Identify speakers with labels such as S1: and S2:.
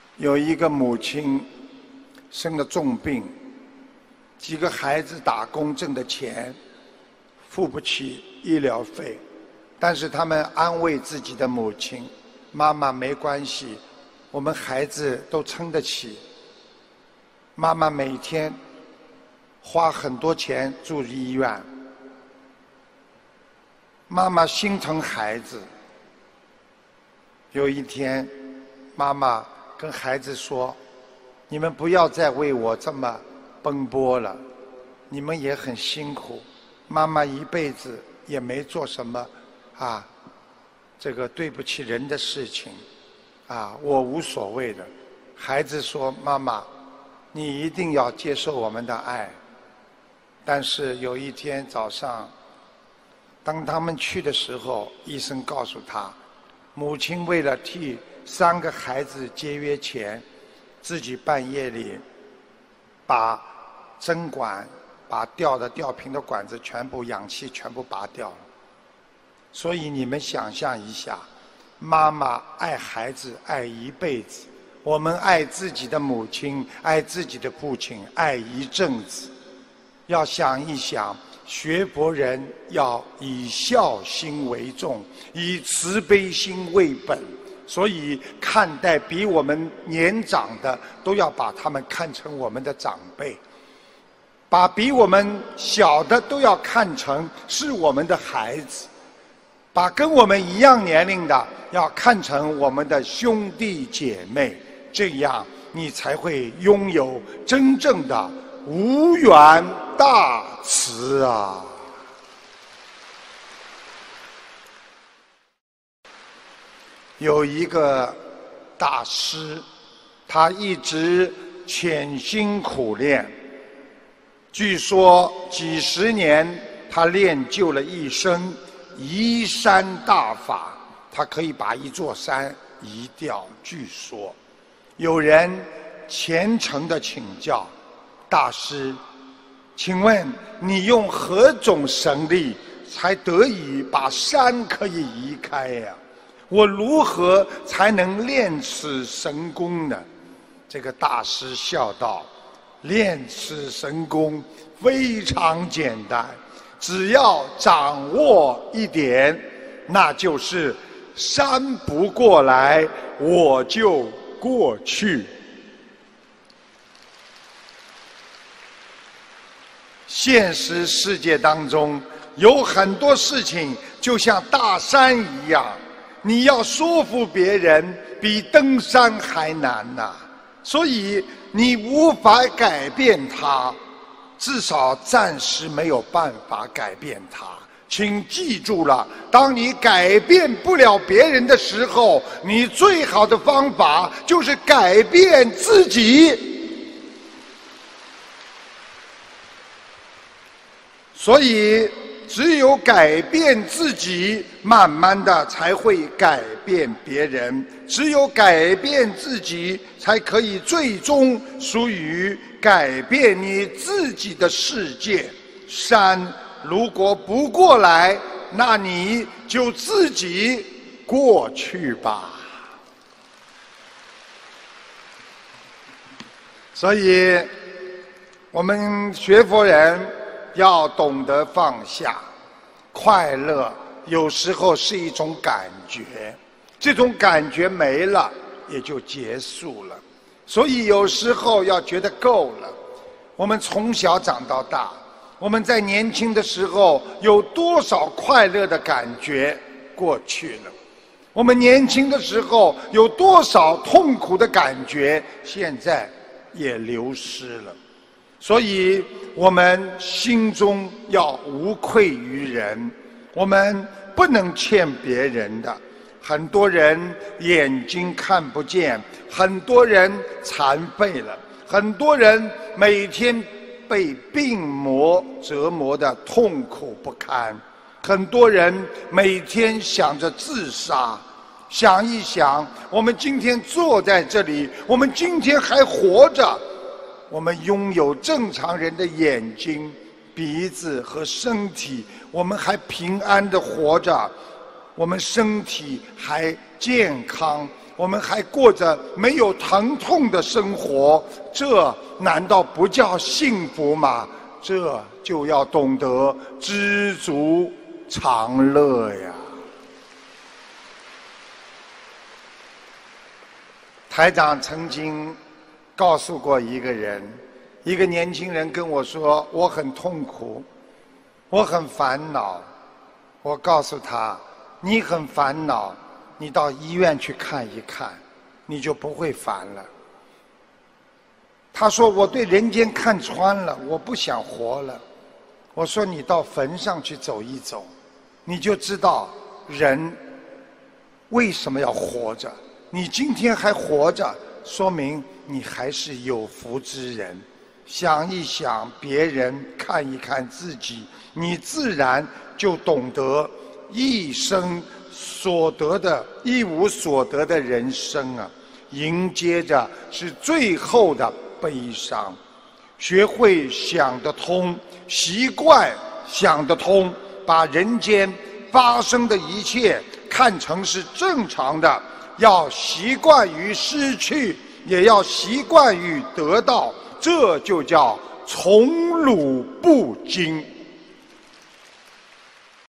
S1: 有一个母亲生了重病，几个孩子打工挣的钱付不起医疗费，但是他们安慰自己的母亲：妈妈没关系，我们孩子都撑得起。妈妈每天花很多钱住医院，妈妈心疼孩子。有一天，妈妈跟孩子说：你们不要再为我这么奔波了，你们也很辛苦，妈妈一辈子也没做什么这个对不起人的事情我无所谓的。孩子说：妈妈，你一定要接受我们的爱。但是有一天早上，当他们去的时候，医生告诉他，母亲为了替3个孩子节约钱，自己半夜里把针管、把吊瓶的管子全部氧气全部拔掉了。所以你们想象一下，妈妈爱孩子爱一辈子，我们爱自己的母亲爱自己的父亲爱一阵子。要想一想，学佛人要以孝心为重，以慈悲心为本，所以看待比我们年长的都要把他们看成我们的长辈，把比我们小的都要看成是我们的孩子，把跟我们一样年龄的要看成我们的兄弟姐妹，这样你才会拥有真正的无缘大慈啊！有一个大师，他一直潜心苦练，据说几十年他练就了一身移山大法，他可以把一座山移掉。据说有人虔诚地请教大师，请问你用何种神力才得以把山可以移开呀？我如何才能练此神功呢？这个大师笑道：练此神功非常简单，只要掌握一点，那就是山不过来，我就过去。现实世界当中有很多事情就像大山一样，你要说服别人比登山还难呐，所以你无法改变它，至少暂时没有办法改变它。请记住了，当你改变不了别人的时候，你最好的方法就是改变自己。所以只有改变自己，慢慢的才会改变别人，只有改变自己，才可以最终属于改变你自己的世界。山如果不过来，那你就自己过去吧。所以我们学佛人要懂得放下，快乐有时候是一种感觉，这种感觉没了也就结束了。所以有时候要觉得够了。我们从小长到大，我们在年轻的时候有多少快乐的感觉过去了，我们年轻的时候有多少痛苦的感觉现在也流失了。所以我们心中要无愧于人，我们不能欠别人的。很多人眼睛看不见，很多人残废了，很多人每天被病魔折磨得痛苦不堪，很多人每天想着自杀。想一想，我们今天坐在这里，我们今天还活着，我们拥有正常人的眼睛、鼻子和身体，我们还平安地活着，我们身体还健康， 我们还过着没有疼痛的生活，这难道不叫幸福吗？这就要懂得知足常乐呀。台长曾经告诉过一个人，一个年轻人跟我说，我很痛苦，我很烦恼。我告诉他，你很烦恼，你到医院去看一看，你就不会烦了。他说，我对人间看穿了，我不想活了。我说，你到坟上去走一走，你就知道人为什么要活着。你今天还活着，说明你还是有福之人。想一想别人，看一看自己，你自然就懂得一生所得的一无所得的人生啊，迎接着是最后的悲伤。学会想得通，习惯想得通，把人间发生的一切看成是正常的，要习惯于失去，也要习惯于得到，这就叫宠辱不惊。